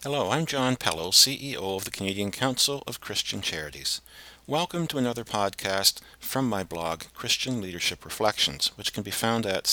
Hello, I'm John Pello, CEO of the Canadian Council of Christian Charities. Welcome to another podcast from my blog, Christian Leadership Reflections, which can be found at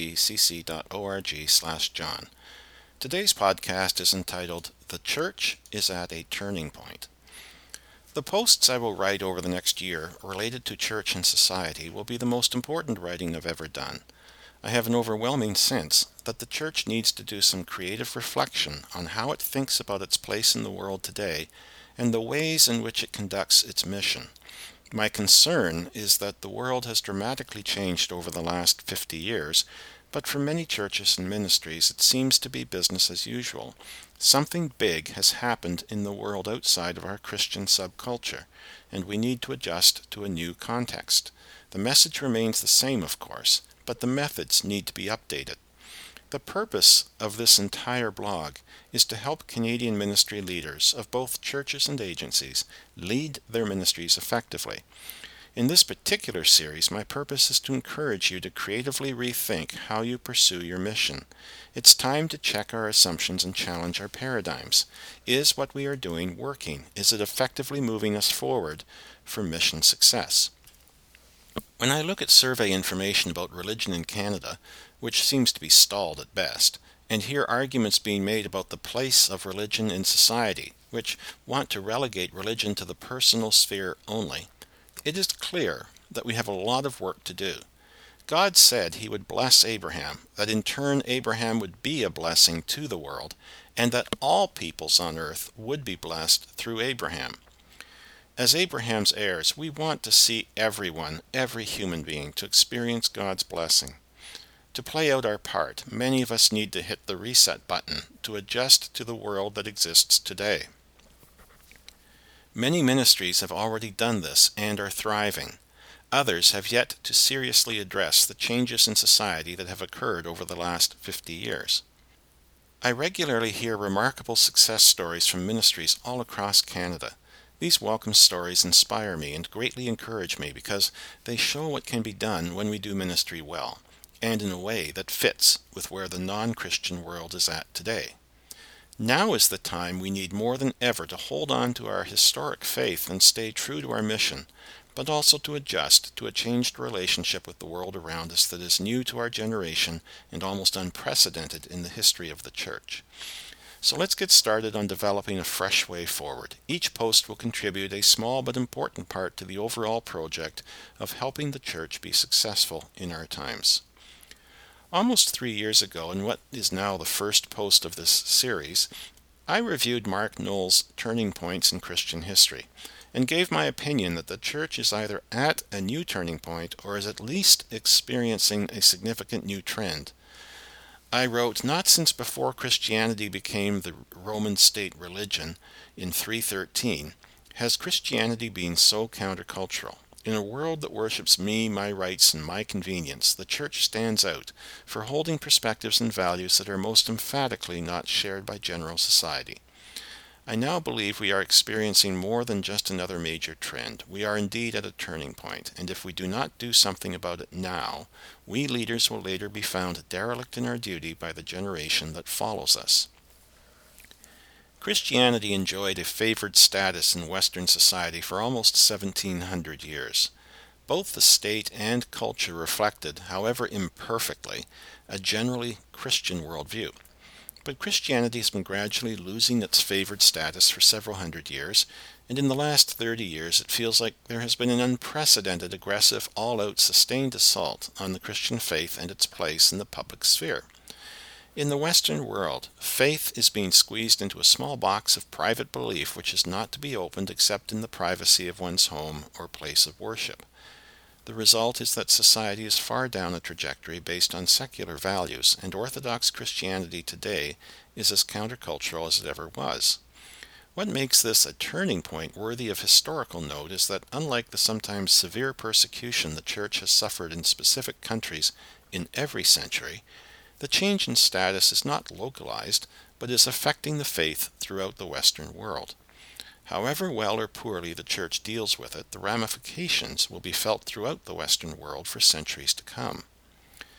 ccc.org/John. Today's podcast is entitled, "The Church is at a Turning Point." The posts I will write over the next year related to church and society will be the most important writing I've ever done. I have an overwhelming sense that the church needs to do some creative reflection on how it thinks about its place in the world today and the ways in which it conducts its mission. My concern is that the world has dramatically changed over the last 50 years, but for many churches and ministries it seems to be business as usual. Something big has happened in the world outside of our Christian subculture, and we need to adjust to a new context. The message remains the same, of course, but the methods need to be updated. The purpose of this entire blog is to help Canadian ministry leaders of both churches and agencies lead their ministries effectively. In this particular series, my purpose is to encourage you to creatively rethink how you pursue your mission. It's time to check our assumptions and challenge our paradigms. Is what we are doing working? Is it effectively moving us forward for mission success? When I look at survey information about religion in Canada, which seems to be stalled at best, and hear arguments being made about the place of religion in society, which want to relegate religion to the personal sphere only, it is clear that we have a lot of work to do. God said he would bless Abraham, that in turn Abraham would be a blessing to the world, and that all peoples on earth would be blessed through Abraham. As Abraham's heirs, we want to see everyone, every human being, to experience God's blessing. To play out our part, many of us need to hit the reset button to adjust to the world that exists today. Many ministries have already done this and are thriving. Others have yet to seriously address the changes in society that have occurred over the last 50 years. I regularly hear remarkable success stories from ministries all across Canada. These welcome stories inspire me and greatly encourage me because they show what can be done when we do ministry well, and in a way that fits with where the non-Christian world is at today. Now is the time we need more than ever to hold on to our historic faith and stay true to our mission, but also to adjust to a changed relationship with the world around us that is new to our generation and almost unprecedented in the history of the church. So let's get started on developing a fresh way forward. Each post will contribute a small but important part to the overall project of helping the church be successful in our times. Almost 3 years ago, in what is now the first post of this series, I reviewed Mark Noll's Turning Points in Christian History and gave my opinion that the church is either at a new turning point or is at least experiencing a significant new trend. I wrote, not since before Christianity became the Roman state religion in 313 has Christianity been so countercultural. In a world that worships me, my rights, and my convenience, the church stands out for holding perspectives and values that are most emphatically not shared by general society. I now believe we are experiencing more than just another major trend. We are indeed at a turning point, and if we do not do something about it now, we leaders will later be found derelict in our duty by the generation that follows us. Christianity enjoyed a favored status in Western society for almost 1700 years. Both the state and culture reflected, however imperfectly, a generally Christian worldview. But Christianity has been gradually losing its favored status for several hundred years, and in the last 30 years it feels like there has been an unprecedented, aggressive, all-out, sustained assault on the Christian faith and its place in the public sphere. In the Western world, faith is being squeezed into a small box of private belief which is not to be opened except in the privacy of one's home or place of worship. The result is that society is far down a trajectory based on secular values, and Orthodox Christianity today is as countercultural as it ever was. What makes this a turning point worthy of historical note is that unlike the sometimes severe persecution the Church has suffered in specific countries in every century, the change in status is not localized, but is affecting the faith throughout the Western world. However well or poorly the Church deals with it, the ramifications will be felt throughout the Western world for centuries to come.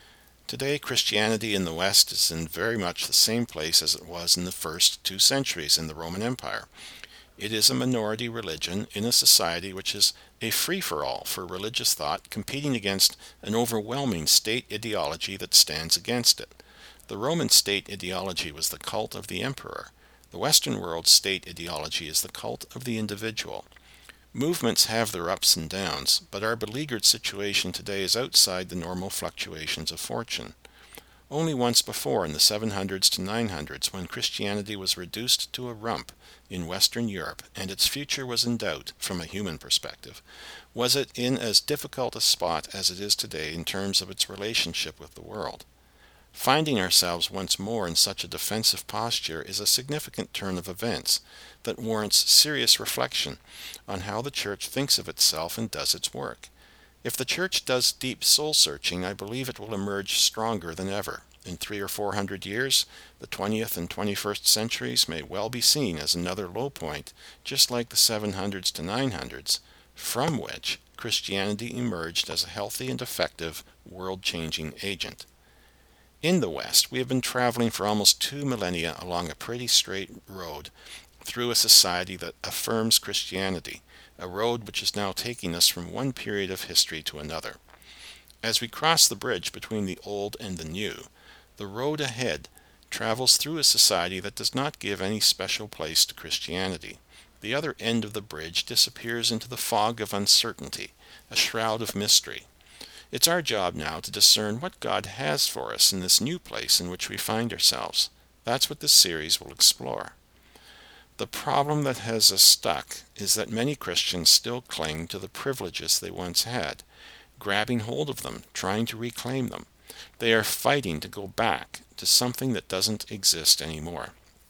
Today, Christianity in the West is in very much the same place as it was in the first 2 centuries in the Roman Empire. It is a minority religion in a society which is a free-for-all for religious thought, competing against an overwhelming state ideology that stands against it. The Roman state ideology was the cult of the emperor. The Western world's state ideology is the cult of the individual. Movements have their ups and downs, but our beleaguered situation today is outside the normal fluctuations of fortune. Only once before, in the 700s to 900s, when Christianity was reduced to a rump in Western Europe and its future was in doubt from a human perspective, was it in as difficult a spot as it is today in terms of its relationship with the world. Finding ourselves once more in such a defensive posture is a significant turn of events that warrants serious reflection on how the Church thinks of itself and does its work. If the Church does deep soul-searching, I believe it will emerge stronger than ever. In 300 or 400 years, the 20th and 21st centuries may well be seen as another low point, just like the 700s to 900s, from which Christianity emerged as a healthy and effective world-changing agent. In the West, we have been traveling for almost 2 millennia along a pretty straight road through a society that affirms Christianity, a road which is now taking us from one period of history to another. As we cross the bridge between the old and the new, the road ahead travels through a society that does not give any special place to Christianity. The other end of the bridge disappears into the fog of uncertainty, a shroud of mystery. It's our job now to discern what God has for us in this new place in which we find ourselves. That's what this series will explore. The problem that has us stuck is that many Christians still cling to the privileges they once had, grabbing hold of them, trying to reclaim them. They are fighting to go back to something that doesn't exist anymore.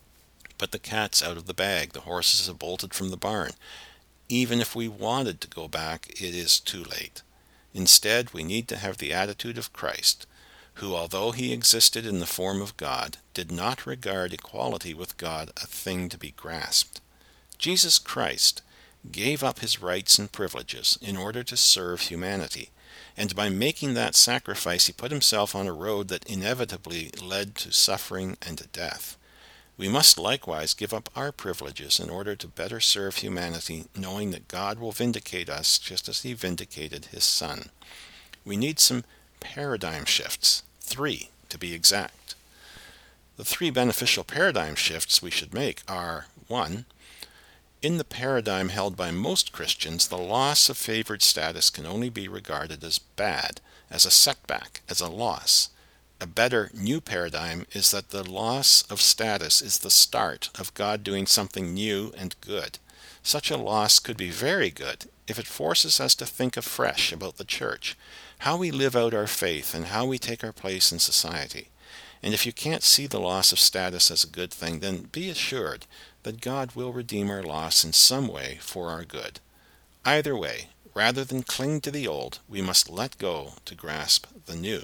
But the cat's out of the bag, the horses have bolted from the barn. Even if we wanted to go back, it is too late. Instead, we need to have the attitude of Christ, who, although he existed in the form of God, did not regard equality with God a thing to be grasped. Jesus Christ gave up his rights and privileges in order to serve humanity, and by making that sacrifice he put himself on a road that inevitably led to suffering and death. We must likewise give up our privileges in order to better serve humanity, knowing that God will vindicate us just as he vindicated his Son. We need some paradigm shifts, 3 to be exact. The 3 beneficial paradigm shifts we should make are: 1. In the paradigm held by most Christians, the loss of favored status can only be regarded as bad, as a setback, as a loss. A better new paradigm is that the loss of status is the start of God doing something new and good. Such a loss could be very good if it forces us to think afresh about the church, how we live out our faith, and how we take our place in society. And if you can't see the loss of status as a good thing, then be assured that God will redeem our loss in some way for our good. Either way, rather than cling to the old, we must let go to grasp the new.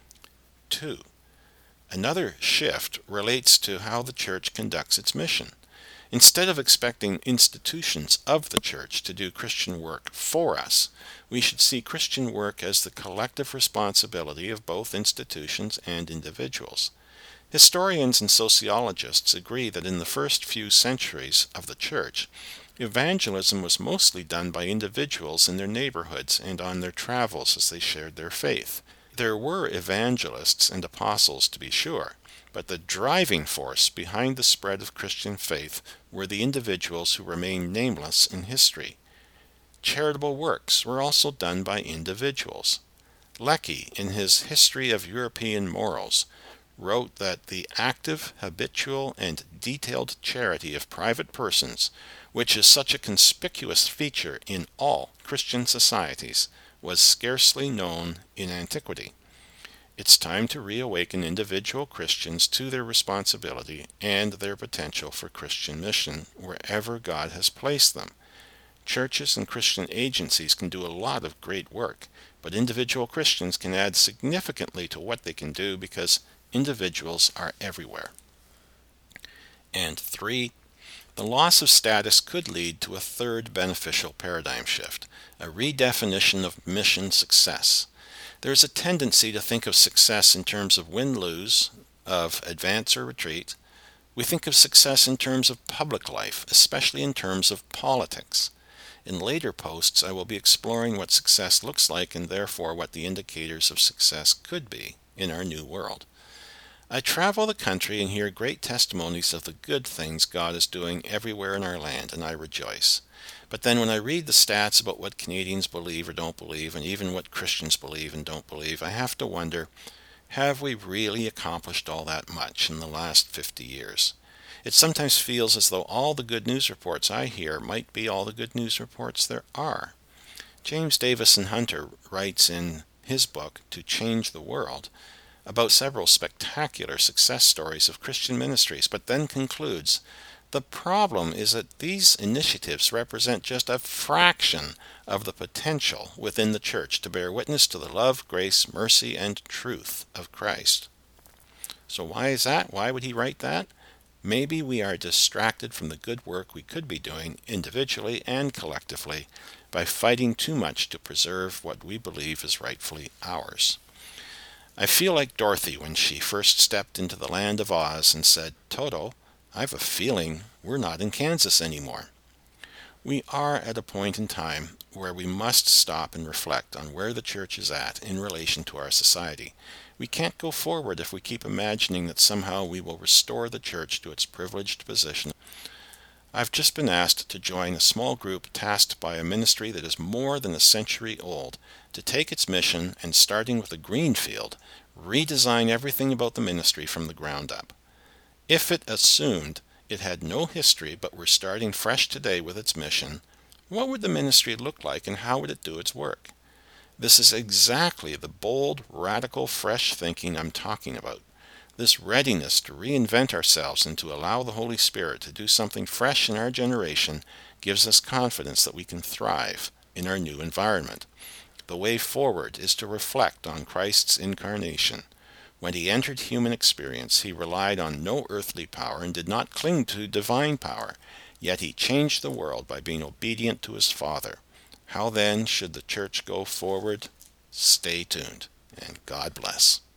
2. Another shift relates to how the church conducts its mission. Instead of expecting institutions of the church to do Christian work for us, we should see Christian work as the collective responsibility of both institutions and individuals. Historians and sociologists agree that in the first few centuries of the church, evangelism was mostly done by individuals in their neighborhoods and on their travels as they shared their faith. There were evangelists and apostles, to be sure, but the driving force behind the spread of Christian faith were the individuals who remain nameless in history. Charitable works were also done by individuals. Lecky, in his History of European Morals, wrote that the active, habitual, and detailed charity of private persons, which is such a conspicuous feature in all Christian societies, was scarcely known in antiquity. It's time to reawaken individual Christians to their responsibility and their potential for Christian mission wherever God has placed them. Churches and Christian agencies can do a lot of great work, but individual Christians can add significantly to what they can do because individuals are everywhere. And 3. The loss of status could lead to a third beneficial paradigm shift, a redefinition of mission success. There's a tendency to think of success in terms of win-lose, of advance or retreat. We think of success in terms of public life, especially in terms of politics. In later posts, I will be exploring what success looks like and therefore what the indicators of success could be in our new world. I travel the country and hear great testimonies of the good things God is doing everywhere in our land, and I rejoice. But then when I read the stats about what Canadians believe or don't believe, and even what Christians believe and don't believe, I have to wonder, have we really accomplished all that much in the last 50 years? It sometimes feels as though all the good news reports I hear might be all the good news reports there are. James Davison Hunter writes in his book, To Change the World, about several spectacular success stories of Christian ministries, but then concludes, the problem is that these initiatives represent just a fraction of the potential within the church to bear witness to the love, grace, mercy, and truth of Christ. So why is that? Why would he write that? Maybe we are distracted from the good work we could be doing individually and collectively by fighting too much to preserve what we believe is rightfully ours. I feel like Dorothy when she first stepped into the land of Oz and said, Toto, I've a feeling we're not in Kansas anymore. We are at a point in time where we must stop and reflect on where the church is at in relation to our society. We can't go forward if we keep imagining that somehow we will restore the church to its privileged position. I've just been asked to join a small group tasked by a ministry that is more than a century old, to take its mission and, starting with a greenfield, redesign everything about the ministry from the ground up. If it assumed it had no history but were starting fresh today with its mission, what would the ministry look like and how would it do its work? This is exactly the bold, radical, fresh thinking I'm talking about. This readiness to reinvent ourselves and to allow the Holy Spirit to do something fresh in our generation gives us confidence that we can thrive in our new environment. The way forward is to reflect on Christ's incarnation. When he entered human experience, he relied on no earthly power and did not cling to divine power, yet he changed the world by being obedient to his Father. How then should the church go forward? Stay tuned, and God bless.